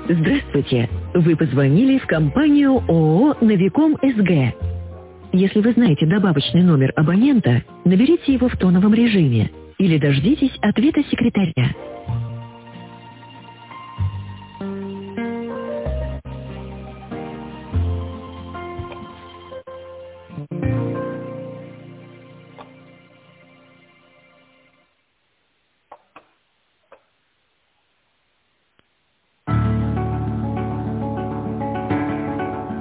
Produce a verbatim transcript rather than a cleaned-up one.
Здравствуйте. Вы позвонили в компанию ООО «Новиком СГ». Если вы знаете добавочный номер абонента, наберите его в тоновом режиме или дождитесь ответа секретаря.